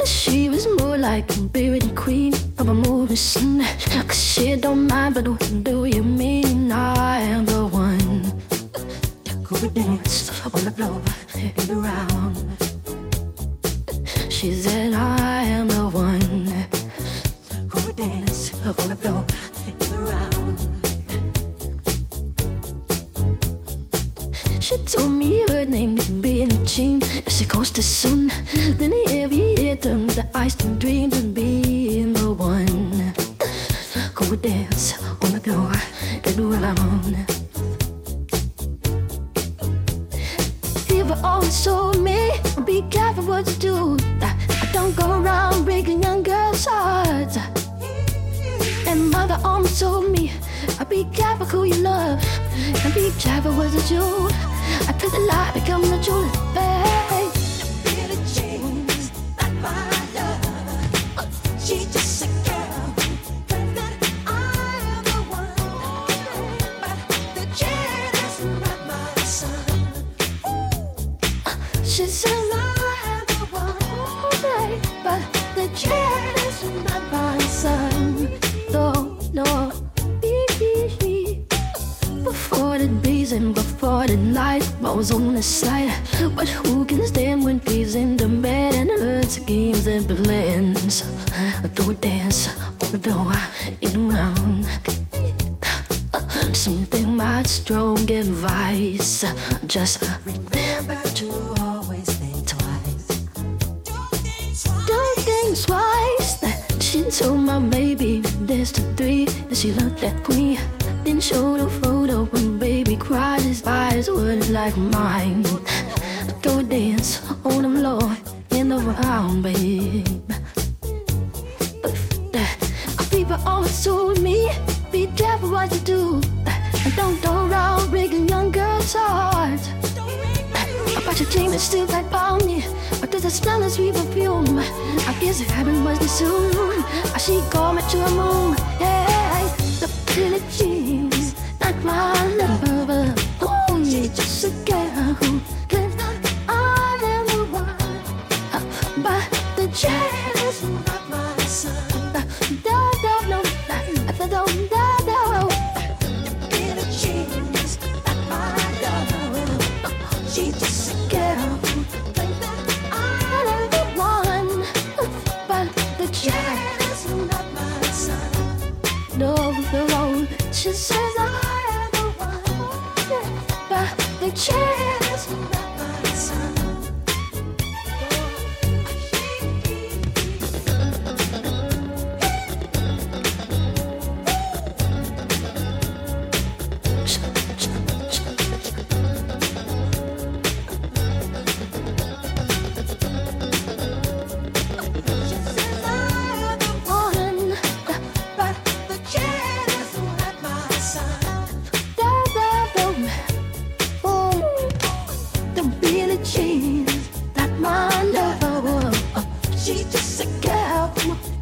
She was more like a buried queen of a movie scene. 'Cause she don't mind, but what do you mean? I am the one who would dance on the floor and around. She said I am the one who would dance on the floor and around. She told me her name is Billie Jean. She goes too soon. Then every year turns the ice to dream of being the one who would dance on the floor and around. People always told me, be careful what you do. I don't go around breaking young girls' hearts. And mother always told me, be careful who you love, and be careful what you do. I put the lie become the truth, babe. Billie Jean's not my love. She's just a girl. That I am the one, but the jet is not my son. She said I am the one, but the jet is not my son. No. Before the days and before the night, I was on the side. But who can stand when he's in the bed and hurts games and plans? Do a dance on the floor in round. Something my strong advice. Just remember to always think twice. Don't think twice. She told my baby there's the three, and she looked at me. Then showed a photo when baby cried, his eyes were like mine. Go dance on the floor in the round, babe. People always told me, be careful what you do. Don't go around breaking young girls' hearts. But your dream is still right by me. But there's a smell of sweet perfume. I guess it happened was too soon. She called me to the moon. Hey, the Billie Jean's not my lover. Oh, she's just a girl who claims that I am the one. But the jet is not my son. No. Billie Jean's not my lover. She's just a girl who claims that I am the one. But the jet is not my son. No, she says I am the one, but the jet is not my son. She's just a girl.